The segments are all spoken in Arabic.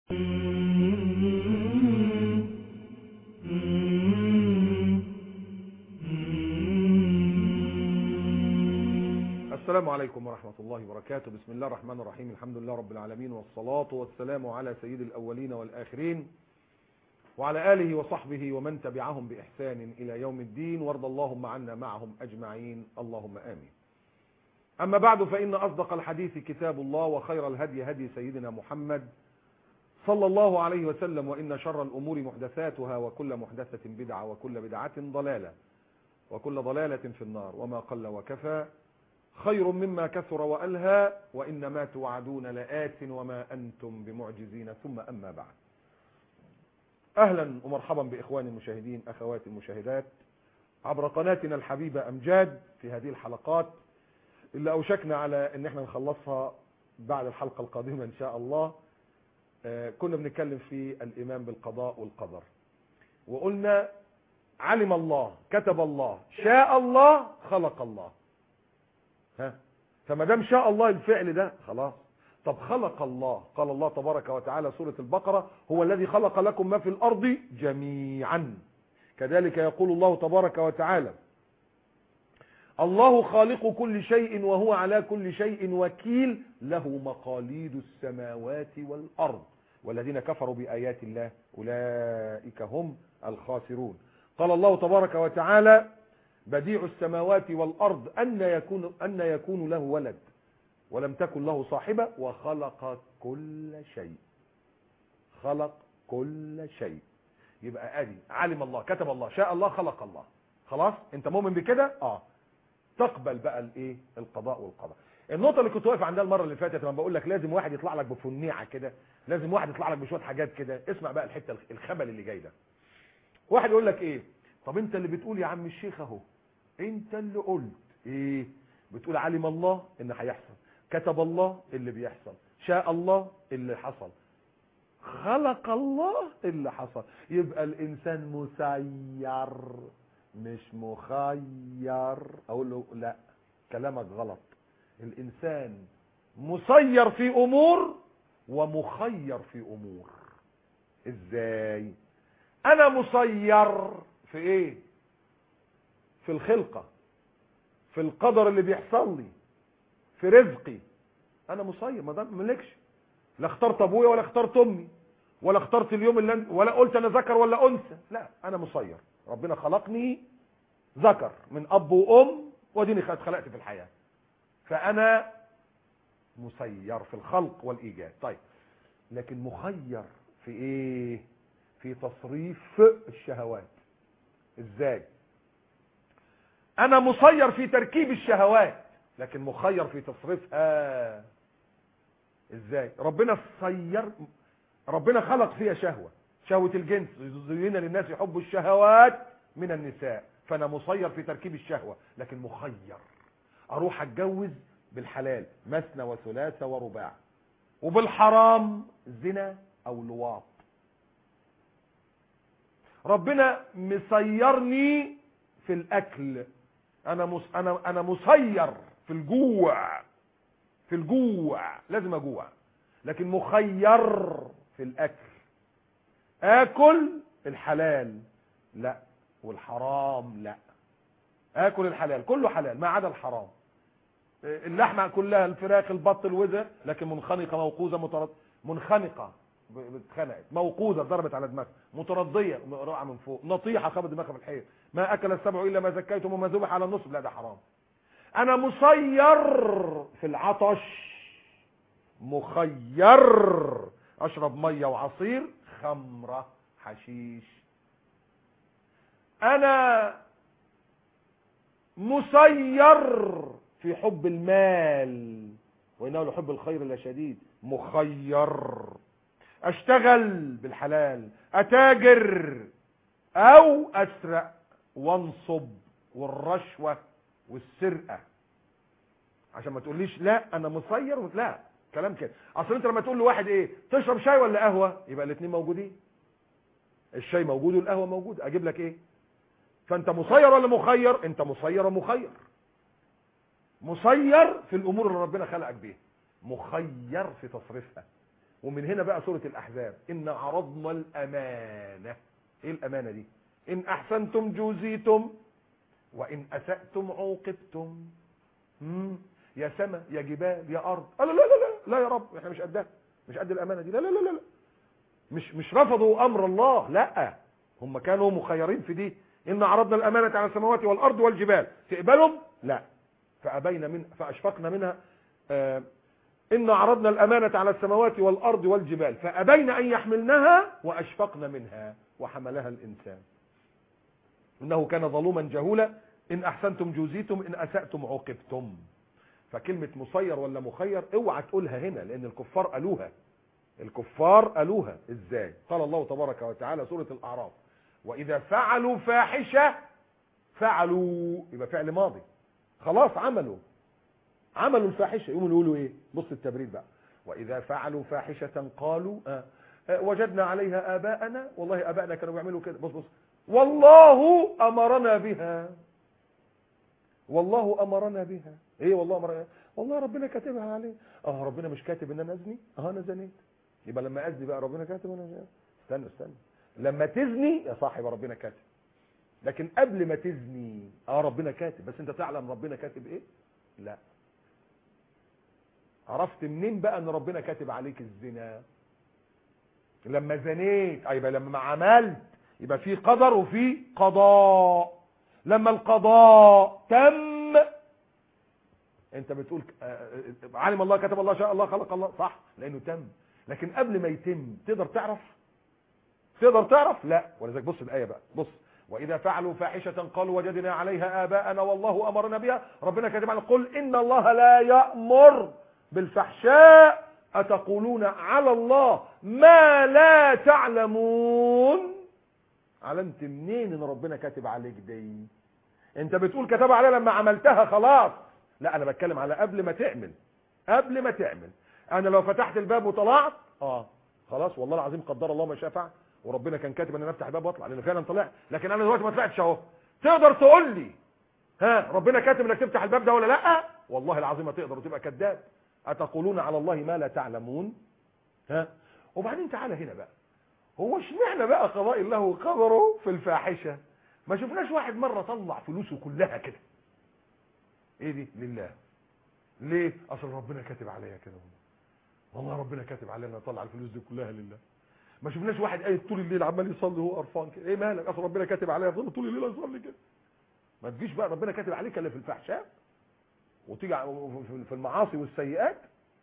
السلام عليكم ورحمة الله وبركاته. بسم الله الرحمن الرحيم. الحمد لله رب العالمين، والصلاة والسلام على سيد الأولين والآخرين وعلى آله وصحبه ومن تبعهم بإحسان إلى يوم الدين، وارض اللهم عنا معهم أجمعين، اللهم آمين. أما بعد، فإن أصدق الحديث كتاب الله، وخير الهدي هدي سيدنا محمد صلى الله عليه وسلم، وإن شر الأمور محدثاتها، وكل محدثة بدعة، وكل بدعة ضلالة، وكل ضلالة في النار. وما قل وكفى خير مما كثر وألهى، وإنما توعدون لآت وما أنتم بمعجزين. ثم أما بعد، أهلا ومرحبا بإخواني المشاهدين، أخواتي المشاهدات، عبر قناتنا الحبيبة أمجاد، في هذه الحلقات اللي أوشكنا على أن احنا نخلصها بعد الحلقة القادمة إن شاء الله. كنا بنتكلم في الإيمان بالقضاء والقدر، وقلنا علم الله، كتب الله، شاء الله، خلق الله. فما دام شاء الله الفعل ده خلاص. طب خلق الله، قال الله تبارك وتعالى سورة البقرة: هو الذي خلق لكم ما في الأرض جميعا. كذلك يقول الله تبارك وتعالى: الله خالق كل شيء وهو على كل شيء وكيل، له مقاليد السماوات والأرض، والذين كفروا بآيات الله أولئك هم الخاسرون. قال الله تبارك وتعالى: بديع السماوات والأرض أن يكون له ولد ولم تكن له صاحبة وخلق كل شيء. خلق كل شيء. يبقى ادي علم الله، كتب الله، شاء الله، خلق الله. خلاص انت مؤمن بكده؟ تقبل بقى الايه؟ القضاء والقدر. النقطه اللي كنت واقف عندها المره اللي فاتت لما بقول لك لازم واحد يطلع لك بفنيعه كده، لازم واحد يطلع لك بشويه حاجات كده. اسمع بقى الحته الخبل اللي جاي ده. واحد يقول لك ايه؟ طب انت اللي بتقول يا عم الشيخ اهو، انت اللي قلت ايه؟ بتقول علم الله ان هيحصل، كتب الله اللي بيحصل، شاء الله اللي حصل، خلق الله اللي حصل. يبقى الانسان مسير مش مخير. اقول له لا، كلامك غلط. الانسان مسير في امور ومخير في امور. ازاي؟ انا مسير في ايه؟ في الخلقة، في القدر اللي بيحصل لي، في رزقي. انا مسير، ما ده ملكش. لا اخترت ابويا ولا اخترت امي ولا اخترت اليوم اللي ولا قلت انا ذكر ولا انثى. لا، انا مسير. ربنا خلقني ذكر من اب وام، وديني اتخلقت في الحياة، فانا مسير في الخلق والايجاد. طيب، لكن مخير في ايه؟ في تصريف الشهوات. ازاي؟ انا مسير في تركيب الشهوات، لكن مخير في تصريفها. ازاي؟ ربنا خلق فيها شهوة الجنس، زين للناس حب الشهوات من النساء، فانا مسير في تركيب الشهوة، لكن مخير. اروح اتجوز بالحلال مثنى وثلاث ورباع، وبالحرام زنا او لواط. ربنا مسيرني في الاكل، انا مسير في الجوع، لازم اجوع، لكن مخير في الاكل. اكل الحلال لا، والحرام لا. اكل الحلال، كله حلال ما عدا الحرام. اللحمه كلها، الفراخ، البط، الوزة، لكن منخنقه، موقوذه، منخنقه، اتخنقت، موقوذه، ضربت على دماغها، مترضيه، رقعه من فوق، نطيحه، خبط دماغها في الحيط. ما اكل السبع الا ما زكيتم وما ذبح على النصب، لا ده حرام. انا مسير في العطش، مخير اشرب ميه وعصير، خمره، حشيش. انا مسير في حب المال، وانه لحب الخير لشديد، مخير. اشتغل بالحلال، اتاجر او اسرق وانصب، والرشوة والسرقة. عشان ما تقوليش لا انا مسير، لا كلام كده. اصل انت لما تقول لواحد ايه، تشرب شاي ولا قهوة، يبقى الاثنين موجودين. الشاي موجود والقهوة موجود، اجيب لك ايه؟ فانت مسير ولا مخير؟ انت مسير ومخير. مسير في الامور اللي ربنا خلقك بيها، مخير في تصريفها. ومن هنا بقى سورة الأحزاب، إن عرضنا الأمانة. إيه الأمانة دي؟ إن أحسنتم جوزيتم وإن أسأتم عوقبتم. يا سماء يا جبال يا أرض، لا لا لا لا لا يا رب إحنا مش قدها، مش قد الأمانة دي، لا لا لا لا، مش رفضوا أمر الله، لا هم كانوا مخيرين في دي. إن عرضنا الأمانة على السماوات والأرض والجبال، تقبلهم؟ لا، فأبين من فأشفقنا منها. إن عرضنا الأمانة على السماوات والأرض والجبال فأبين أن يحملنها وأشفقنا منها وحملها الإنسان إنه كان ظلوما جهولا. إن أحسنتم جوزيتم إن أسأتم عوقبتم. فكلمة مسير ولا مخير اوعى تقولها هنا، لأن الكفار قالوها. الكفار قالوها ازاي؟ قال الله تبارك وتعالى سورة الأعراف: وإذا فعلوا فاحشة، فعلوا يبقى فعل ماضي، خلاص عملوا الفاحشة، يقوموا يقولوا ايه؟ بص التبريد بقى: وإذا فعلوا فاحشة قالوا وجدنا عليها آباءنا، والله آباءنا كانوا بيعملوا كده. بص والله أمرنا بها، والله أمرنا بها. ايه والله أمرنا؟ والله ربنا كاتبها عليه. ربنا مش كاتب ان انا ازني؟ انا زنيت، يبقى لما ازني بقى ربنا كاتب انا زنيت. استنى لما تزني يا صاحب ربنا كاتب، لكن قبل ما تزني ربنا كاتب، بس انت تعلم ربنا كاتب ايه؟ لا. عرفت منين بقى ان ربنا كاتب عليك الزنا؟ لما زنيت، يبقى لما عملت يبقى في قدر وفي قضاء. لما القضاء تم انت بتقول علم الله كتب الله شاء الله خلق الله، صح، لانه تم. لكن قبل ما يتم تقدر تعرف؟ لا. ولذلك بص الايه بقى، بص: واذا فعلوا فاحشه قالوا وجدنا عليها اباءنا والله امرنا بها، ربنا كاتب على. قل ان الله لا يأمر بالفحشاء اتقولون على الله ما لا تعلمون. علمت منين ان ربنا كاتب عليك دي؟ انت بتقول كتب عليها لما عملتها خلاص. لا، انا بتكلم على قبل ما تعمل. انا لو فتحت الباب وطلعت خلاص والله العظيم قدر الله ما شاء فعل، وربنا كان كاتب ان انا افتح الباب واطلع، لان فعلا طلعت. لكن انا دلوقتي ما طلعتش اهو. تقدر تقول لي ربنا كاتب انك تفتح الباب ده ولا لا؟ والله العظيم ما تقدر، وتبقى كذاب. اتقولون على الله ما لا تعلمون. وبعدين تعالى هنا بقى، هو اشمعنى بقى قضاء الله وقدره في الفاحشه؟ ما شفناش واحد مره طلع فلوسه كلها كده. ايه دي؟ لله. ليه؟ اصل ربنا كاتب عليا كده، والله ربنا كاتب علينا اطلع الفلوس دي كلها لله. ما شفناش واحد قايل طول الليل عمال يصلي وهو قرفان كده. ايه مالك؟ اصل ربنا كاتب عليا افضل طول الليل اصلي كده. ما تجيش بقى ربنا كاتب عليك الا في الفحشاء وتيجي في المعاصي والسيئات.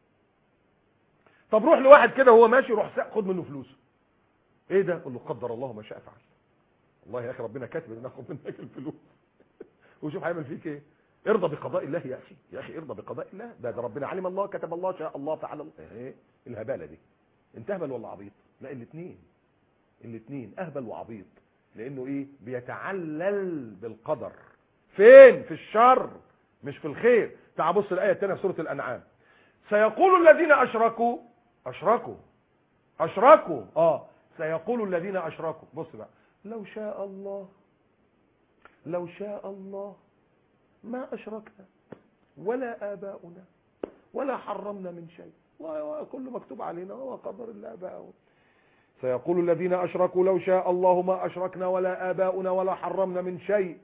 طب روح لواحد كده وهو ماشي، روح خد منه فلوسه. ايه ده؟ قول له قدر الله ما شاء فعل. والله يا اخي ربنا كاتب ان ناخد منك الفلوس. وشوف هيعمل فيك ايه. ارضى بقضاء الله يا اخي ارضى بقضاء الله. ده ربنا علم الله كتب الله شاء الله فعل الله. ايه الهباله دي؟ انت اهبل ولا عبيط؟ لا، الاثنين اهبل وعبيط. لانه ايه؟ بيتعلل بالقدر. فين؟ في الشر مش في الخير. تعال بص الايه الثانيه في سوره الانعام: سيقول الذين اشركوا سيقول الذين اشركوا. بص بقى: لو شاء الله ما اشركنا ولا اباؤنا ولا حرمنا من شيء، وكل مكتوب علينا هو قدر الله بقى. سيقول الذين اشركوا لو شاء الله ما اشركنا ولا اباؤنا ولا حرمنا من شيء.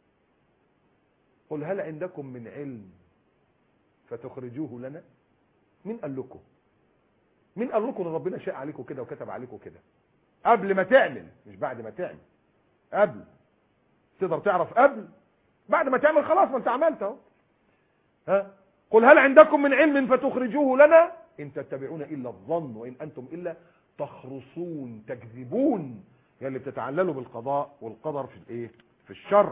قل هل عندكم من علم فتخرجوه لنا؟ مين قال لكم ان ربنا شاء عليكم كده وكتب عليكم كده؟ قبل ما تعمل، مش بعد ما تعمل. قبل تقدر تعرف قبل. بعد ما تعمل خلاص ما انت عملت اهو. قل هل عندكم من علم فتخرجوه لنا ان تتبعون الا الظن وان انتم الا تخرصون تكذبون. اللي بتتعللوا بالقضاء والقدر في الايه؟ في الشر.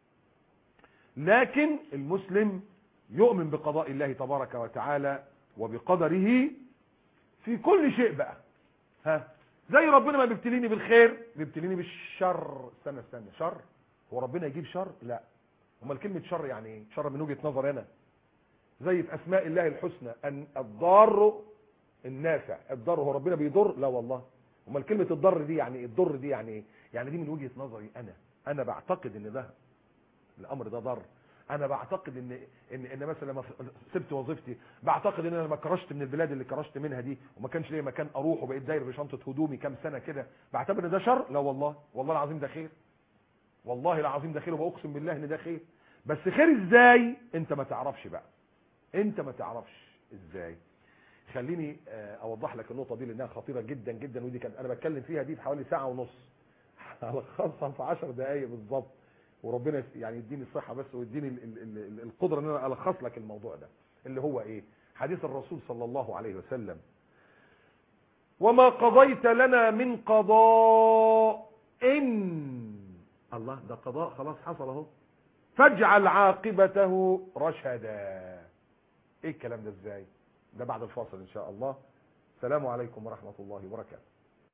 لكن المسلم يؤمن بقضاء الله تبارك وتعالى وبقدره في كل شيء بقى. زي ربنا ما بيبتليني بالخير بيبتليني بالشر. استنى شر؟ هو ربنا يجيب شر؟ لا. امال كلمه شر يعني ايه؟ شر من وجهه نظر انا، زي في اسماء الله الحسنى ان الضار النافع. الضر هو ربنا بيضر؟ لا والله. امال كلمه الضر دي يعني ايه؟ الضر دي يعني ايه؟ يعني دي من وجهه نظري انا بعتقد ان ده الامر ده ضر. انا بعتقد ان مثلا لما سبت وظيفتي بعتقد ان انا لما كرشت من البلاد اللي كرشت منها دي وما كانش ليا مكان اروح وبقيت داير بشنطه هدومي كام سنه كده، بعتبر ان ده شر. لا والله، والله العظيم ده خير، والله العظيم ده خير، وباقسم بالله ان ده خير. بس خير ازاي انت ما تعرفش بقى، انت ما تعرفش ازاي. خليني اوضح لك النقطه دي لانها خطيره جدا جدا، ودي كان انا بتكلم فيها دي في حوالي ساعه ونص هلخصها في 10 دقائق بالظبط، وربنا يعني يديني الصحه بس ويديني القدره ان انا الخص لك الموضوع ده اللي هو ايه. حديث الرسول صلى الله عليه وسلم: وما قضيت لنا من قضاء الله، ده قضاء خلاص حصل اهو، فاجعل عاقبته رشدا. ايه الكلام ده ازاي؟ ده بعد الفاصل ان شاء الله. السلام عليكم ورحمة الله وبركاته.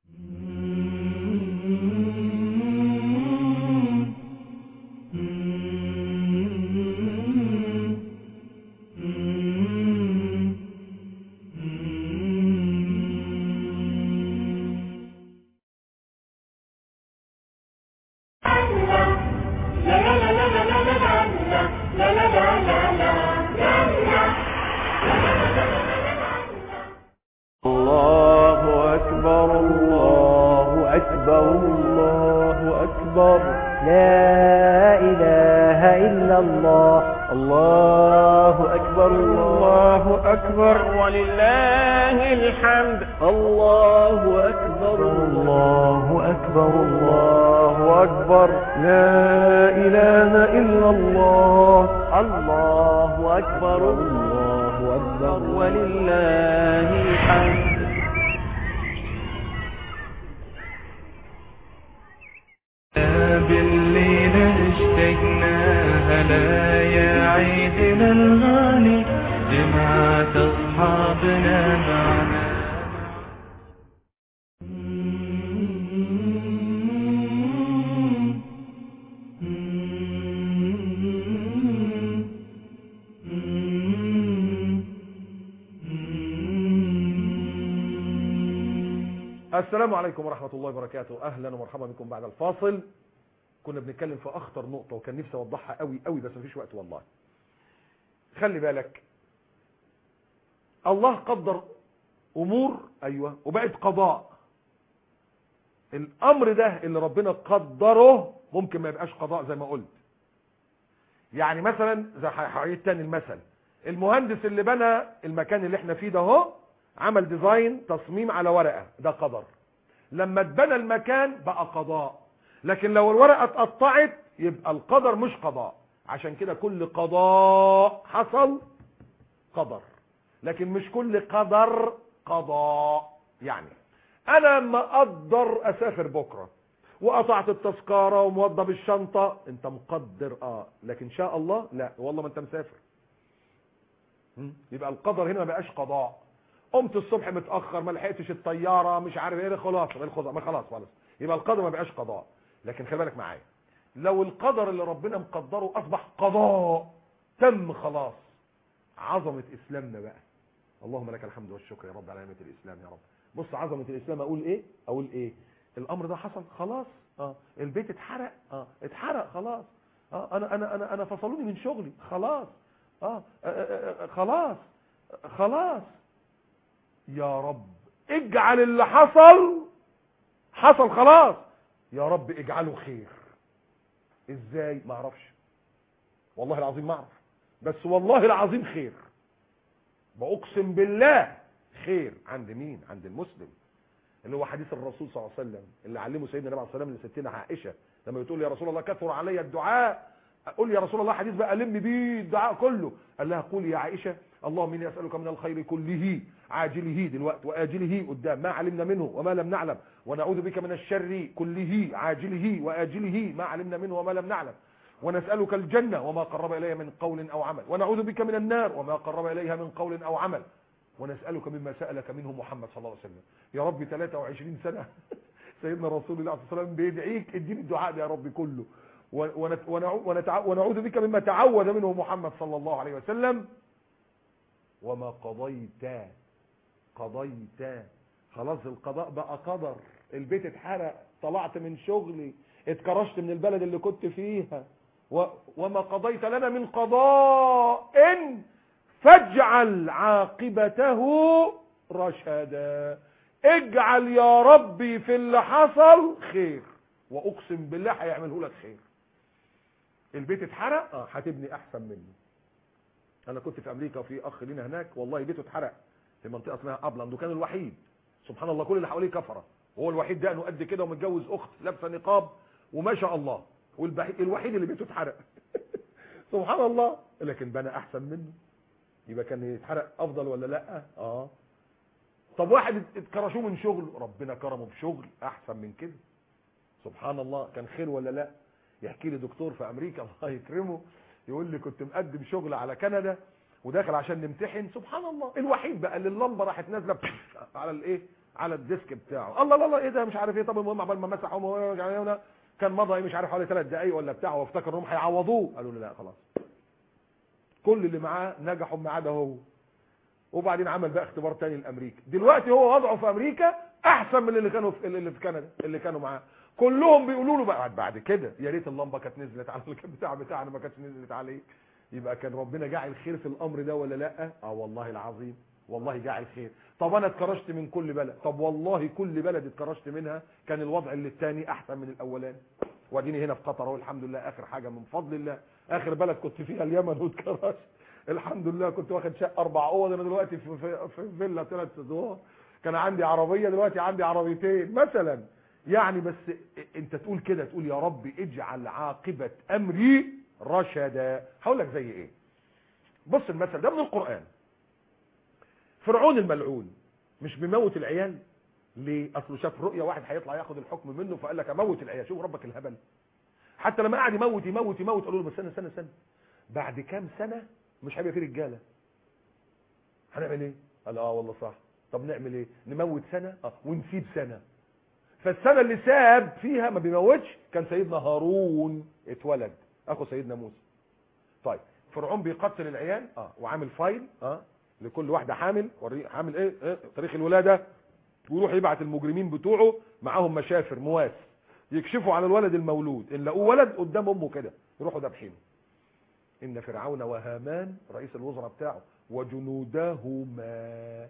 الله أكبر الله أكبر الله أكبر، لا إله إلا الله. الله أكبر الله أكبر ولله الحمد. الله أكبر الله أكبر الله أكبر، لا إله إلا الله. الله أكبر الله أكبر ولله الحمد. بالليل اشتقنا هلا يا عيدنا الغالي، جمعة أصحابنا معنا. السلام عليكم ورحمة الله وبركاته. اهلا ومرحبا بكم بعد الفاصل. كنا بنتكلم في اخطر نقطة وكان نفسي اوضحها قوي قوي بس مفيش وقت والله. خلي بالك، الله قدر امور ايوه وبقت قضاء. الامر ده اللي ربنا قدره ممكن ما يبقاش قضاء زي ما قلت. يعني مثلا زي هعيد تاني المثل، المهندس اللي بنى المكان اللي احنا فيه ده اهو عمل ديزاين تصميم على ورقة، ده قدر. لما اتبنى المكان بقى قضاء. لكن لو الورقة اتقطعت يبقى القدر مش قضاء. عشان كده كل قضاء حصل قدر، لكن مش كل قدر قضاء. يعني انا ما اقدر اسافر بكرة وقطعت التذكرة وموضب الشنطة، انت مقدر لكن شاء الله لا والله ما انت مسافر. يبقى القدر هنا ما بقاش قضاء. قمت الصبح متأخر ما لحقتش الطيارة مش عارف ايه، خلاص ما خلاص يبقى القدر ما بقاش قضاء. لكن خلي بالك معايا، لو القدر اللي ربنا مقدره اصبح قضاء تم خلاص، عظمة اسلامنا بقى. اللهم لك الحمد والشكر يا رب على نعمة الاسلام يا رب. بص عظمة الاسلام، اقول ايه الامر ده حصل خلاص. البيت اتحرق، اتحرق خلاص. انا فصلوني من شغلي خلاص. خلاص يا رب اجعل اللي حصل خلاص يا رب اجعله خير. ازاي؟ ما اعرفش والله العظيم ما اعرف، بس والله العظيم خير، باقسم بالله خير. عند مين؟ عند المسلم، اللي هو حديث الرسول صلى الله عليه وسلم اللي علمه سيدنا النبي عليه الصلاه والسلام لستنا عائشه لما بتقول يا رسول الله كثر علي الدعاء. قول يا رسول الله حديث بقى لم بيه الدعاء كله. قال لها قولي يا عائشه اللهم اني اسالك من الخير كله عاجله دلوقتي واجله قدام ما علمنا منه وما لم نعلم، ونعوذ بك من الشر كله عاجله واجله ما علمنا منه وما لم نعلم، ونسالك الجنه وما قرب اليها من قول او عمل، ونعوذ بك من النار وما قرب اليها من قول او عمل، ونسالك مما سالك منه محمد صلى الله عليه وسلم. يا رب 23 سنه سيدنا رسول الله صلى الله عليه وسلم بيدعيك اديني الدعاء ده يا رب كله، ونعوذ بك مما تعوذ منه محمد صلى الله عليه وسلم. وما قضيت خلاص القضاء بقى قدر. البيت اتحرق، طلعت من شغلي، اتكرشت من البلد اللي كنت فيها، وما قضيت لنا من قضاء فاجعل عاقبته رشدا. اجعل يا ربي في اللي حصل خير، واقسم بالله هيعمله لك خير. البيت اتحرق، هتبني احسن منه. انا كنت في امريكا وفي اخ لنا هناك والله بيته اتحرق في منطقه اسمها ابلاند، وكان الوحيد سبحان الله، كل اللي حواليه كفره، وهو الوحيد ده انه قد كده ومتجوز اخت لابسه نقاب وما شاء الله، والوحيد اللي بيته اتحرق سبحان الله، لكن بنى احسن منه. يبقى كان يتحرق افضل ولا لا؟ طب واحد اتكرشوه من شغل، ربنا كرمه بشغل احسن من كده، سبحان الله، كان خير ولا لا؟ يحكي لي دكتور في امريكا الله يكرمه، يقول لي كنت مقدم شغل على كندا وداخل عشان نمتحن، سبحان الله، الوحيد بقى اللي اللمبه راحت نازله على الايه، على الديسك بتاعه، الله الله ايه ده مش عارف ايه. طب المهم عقبال ما مسحوا كان مضى مش عارف حوالي 3 دقايق ولا بتاع، وافتكر انهم هيعوضوه، قالوا له لا خلاص، كل اللي معاه نجحوا ما عدا هو. وبعدين عمل بقى اختبار تاني لامريكا، دلوقتي هو وضعه في امريكا احسن من اللي كانوا في كندا اللي كانوا معاه، كلهم بيقولوا له بقى بعد كده يا ريت اللمبه كانت نزلت على البتاع بتاعنا، ما كانتش نزلت عليه. يبقى كان ربنا جاعل خير في الامر ده ولا لا؟ والله العظيم، والله جاعل خير. طب انا اتكرشت من كل بلد، طب والله كل بلد اتكرشت منها كان الوضع اللي الثاني احسن من الاولاني. واديني هنا في قطر اهو الحمد لله، اخر حاجه من فضل الله، اخر بلد كنت فيها اليمن واتكرشت الحمد لله، كنت واخد شقه 4 اوض، انا دلوقتي في فيلا 3 ادوار، كان عندي عربيه دلوقتي عندي عربيتين مثلا. يعني بس انت تقول كده، تقول يا رب اجعل عاقبه امري رشدا. هقول لك زي ايه، بص المثل ده من القران. فرعون الملعون مش بيموت العيال ليه؟ اصله شاف رؤيه واحد هيطلع ياخد الحكم منه، فقال لك اموت العيال. شوف ربك الهبل، حتى لما قعد يموت يموت يموت قالوا له بس استنى بعد كام سنه مش هيبقى في رجاله، هنعمل ايه؟ قال والله صح. طب نعمل ايه؟ نموت سنه ونسيب سنه. فالسنه اللي ساب فيها ما بيموتش كان سيدنا هارون اتولد اخو سيدنا موسى. طيب فرعون بيقتل العيال وعامل فايل لكل واحده حامل، حامل ايه تاريخ الولاده، ويروح يبعت المجرمين بتوعه معاهم مشافر مواس يكشفوا على الولد المولود، ان لقوه ولد قدام امه كده يروحوا ذابحينه. ان فرعون وهامان رئيس الوزراء بتاعه وجنودهما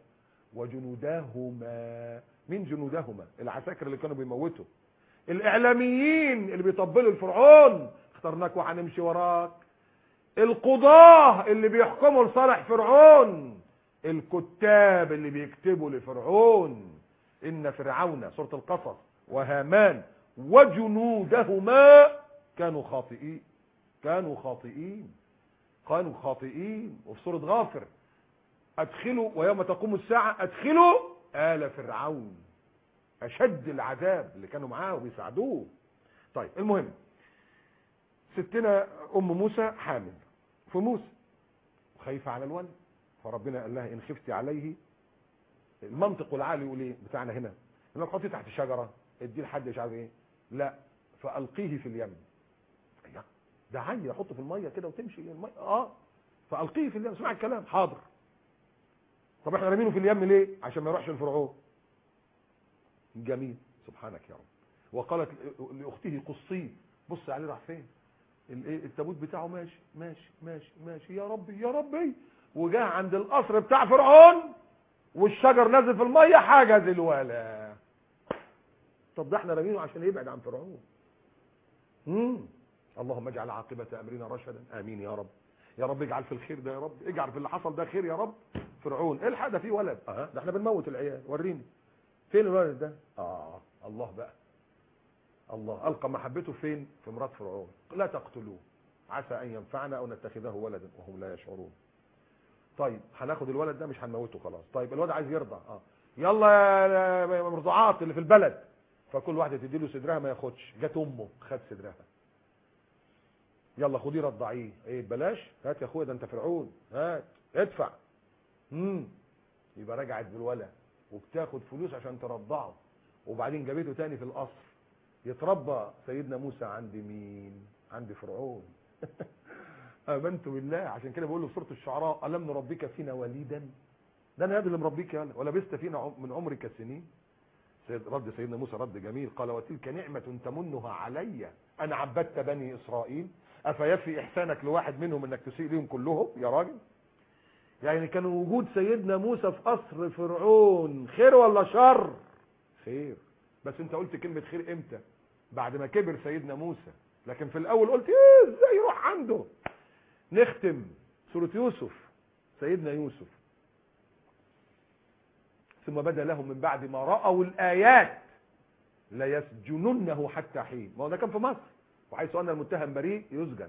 مين جنودهما؟ العساكر اللي كانوا بيموتوا، الاعلاميين اللي بيطبلوا لفرعون اخترناك وهنمشي وراك، القضاه اللي بيحكموا لصالح فرعون، الكتاب اللي بيكتبوا لفرعون. ان فرعون سورة القصص وهامان وجنودهما كانوا خاطئين. وفي سورة غافر ادخلوا ويوم تقوم الساعة ادخلوا آل فرعون، اشد العذاب اللي كانوا معاه وبيساعدوه. طيب المهم ستنا ام موسى حامل في موسى وخايفة على الولد، فربنا قال لها ان خفتي عليه، المنطق العالي يقول ايه بتاعنا هنا، انك تحطيه تحت الشجره اديه لحد مش عارف ايه، لا فالقيه في اليم. ده عيل احطه في الميه كده وتمشي الميه فالقيه في اليم. اسمع الكلام، حاضر. طب احنا رامينه في اليم ليه؟ عشان ما يروحش الفرعون. جميل، سبحانك يا رب. وقالت لاخته قصيه، بص عليه راح فين، التابوت بتاعه ماشي ماشي ماشي ماشي يا ربي يا ربي، وجاه عند القصر بتاع فرعون والشجر نازل في الميه حجز الولا. طب ده احنا رامينه عشان يبعد عن فرعون. اللهم اجعل عاقبة امرنا رشدا، امين يا رب. يا رب اجعل في الخير ده، يا رب اجعل في اللي حصل ده خير يا رب. فرعون الحق ده فيه ولد، ده احنا بنموت العيال، وريني فين الولد ده. الله بقى، الله القى محبته فين؟ في مرات فرعون. لا تقتلوه عسى ان ينفعنا او نتخذه ولدا وهم لا يشعرون. طيب هناخد الولد ده مش هنموته خلاص. طيب الولد عايز يرضع، يلا يا مرضعات اللي في البلد، فكل واحده تدي له صدرها ما ياخدش، جت امه خد صدرها، يلا خديه رضعيه. ايه بلاش، هات يا اخويا ده انت فرعون، هات ادفع. يبقى رجعت بالولد وبتاخد فلوس عشان ترضعه، وبعدين جابته تاني في القصر يتربى سيدنا موسى عند مين؟ عند فرعون. امنت بالله. عشان كده بقول له في سوره الشعراء الم نربك فينا وليدا، ده انا اللي مربيك يالا، ولبست فينا من عمرك سنين. رد سيدنا موسى رد جميل، قال وتلك نعمه تمنها علي ان عبدت بني اسرائيل. افيكفي احسانك لواحد منهم انك تسيء لهم كلهم يا راجل؟ يعني كان وجود سيدنا موسى في قصر فرعون خير ولا شر؟ خير. بس انت قلت كلمة خير امتى؟ بعد ما كبر سيدنا موسى، لكن في الاول قلت ايه ازاي يروح عنده. نختم سورة يوسف. سيدنا يوسف ثم بدا لهم من بعد ما رأوا الآيات ليسجننه حتى حين. ما هو ده كان في مصر، وحيث أن المتهم بريء يسجن.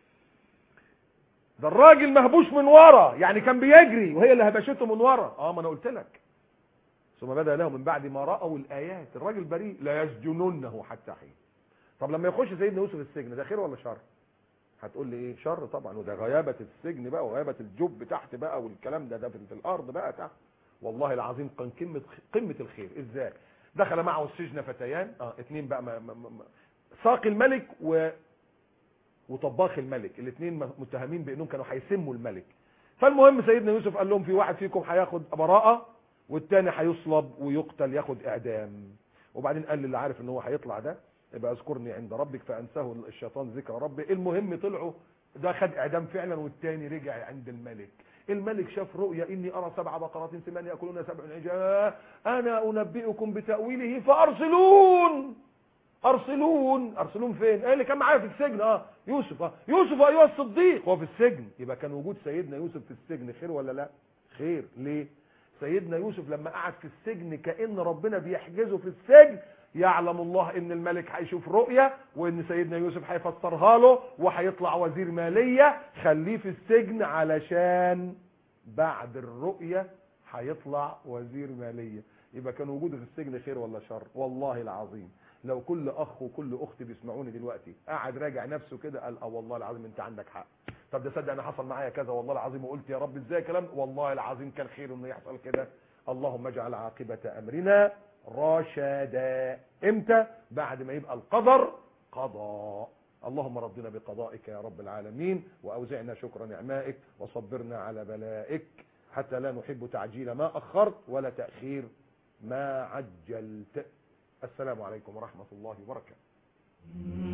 ده الراجل مهبوش من ورا، يعني كان بيجري وهي اللي هبشته من ورا. ما انا قلت لك ثم بدا لهم من بعد ما رأوا الآيات. الراجل بريء ليسجننه حتى حين. طب لما يخش سيدنا يوسف السجن ده خير ولا شر؟ هتقول لي ايه؟ شر طبعا. وده غيابة السجن بقى وغيابة الجب تحت بقى والكلام ده في الارض بقى تحت. والله العظيم كان قمة الخير. ازاي؟ دخل معه السجن فتيان، اتنين بقى ساقي الملك وطباخ الملك، الاثنين متهمين بانهم كانوا هيسموا الملك. فالمهم سيدنا يوسف قال لهم في واحد فيكم هياخد براءة والتاني هيصلب ويقتل ياخد اعدام. وبعدين قال للي عارف ان هو هيطلع ده يبقى اذكرني عند ربك فانساه الشيطان ذكر ربه. المهم طلعوا، ده خد اعدام فعلا والتاني رجع عند الملك. الملك شاف رؤيا اني ارى 7 بقرات سمان ياكلون 7 عجاف انا انبئكم بتاويله فارسلون. ارسلون فين؟ اللي كان معايا في السجن. يوسف ايها الصديق هو في السجن. يبقى كان وجود سيدنا يوسف في السجن خير ولا لا؟ خير. ليه؟ سيدنا يوسف لما قعد في السجن كأن ربنا بيحجزه في السجن، يعلم الله ان الملك هيشوف رؤية وان سيدنا يوسف هيفسرها له وهيطلع وزير مالية. خليه في السجن علشان بعد الرؤية هيطلع وزير مالية. يبقى كان وجوده في السجن خير ولا شر؟ والله العظيم لو كل اخ وكل اخت بيسمعوني دلوقتي قاعد راجع نفسه كده قال والله العظيم انت عندك حق. طب ده صدق انا حصل معايا كذا والله العظيم وقلت يا رب ازاي كلام، والله العظيم كان خير انه يحصل كده. اللهم اجعل عاقبة امرنا رشدا. امتى؟ بعد ما يبقى القدر قضاء. اللهم رضنا بقضائك يا رب العالمين، واوزعنا شكر نعمائك وصبرنا على بلائك حتى لا نحب تعجيل ما اخرت ولا تأخير ما عجلت. السلام عليكم ورحمة الله وبركاته.